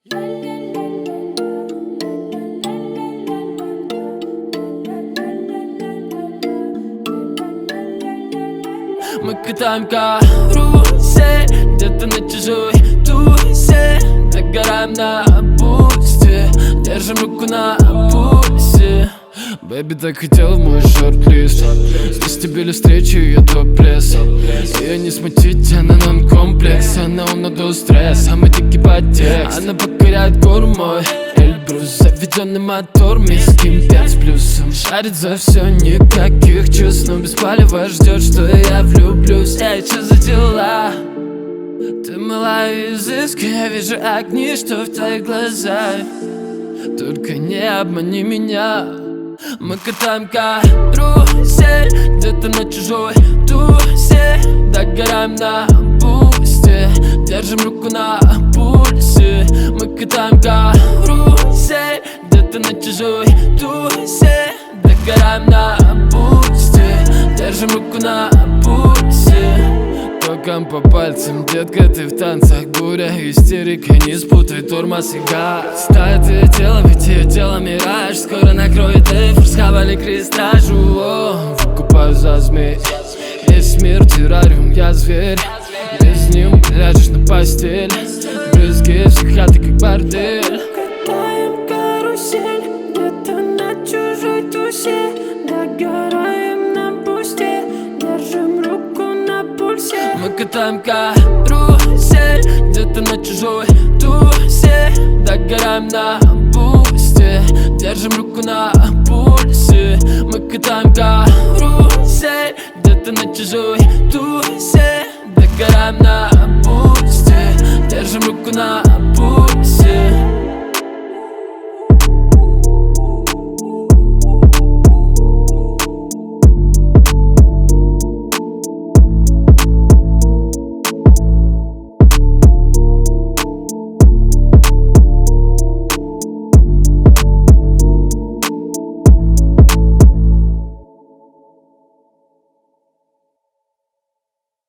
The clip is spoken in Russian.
Мы катаем карусель где-то на чужой тусе, догораем на бусте, держим руку на пульсе. Бэби так хотела в мой шорт-лист, здесь тебе ли встречу, я топлес. Ее не смутить, она нон-комплекс, она умна до стресса, а мы дикий подтекст. Она покоряет гору мой Эльбрус, заведенный мотор, миским 5 с плюсом. Шарит за все, никаких чувств, но без палева ждет, что я влюблюсь. Эй, что за дела? Ты мила и изыска, я вижу огни, что в твоих глазах. Только не обмани меня. Мы катаем карусель где-то на чужой тусе, догораем на бусте, держим руку на пульсе. Мы катаем карусель где-то на чужой тусе, догораем на бусте, держим руку на пульсе. Током по пальцам, детка, ты в танцах, буря, истерика, не спутай тормоз и газ. Стая твое тело, ведь ее тело мираж, скоро накроет эфир, схавали крестражу. Выкупаю за змей, весь мир террариум, я зверь. Без ним ляжешь на постель, брызги психоты как бордель. Катаем карусель где-то на чужой тусе, догораем на бусте, держим руку на пульсе. Мы катаем карусель где-то на чужой тусе, догораем на бусте, держим руку на пульсе. Мы катаем карусель где-то на чужой тусе, догораем на бусте, держим руку на